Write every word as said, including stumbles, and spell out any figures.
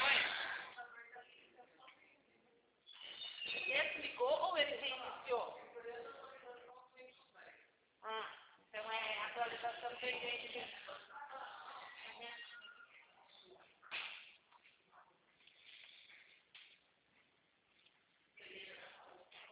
Ele explicou ou ele reiniciou? Ah, então é atualização pendente de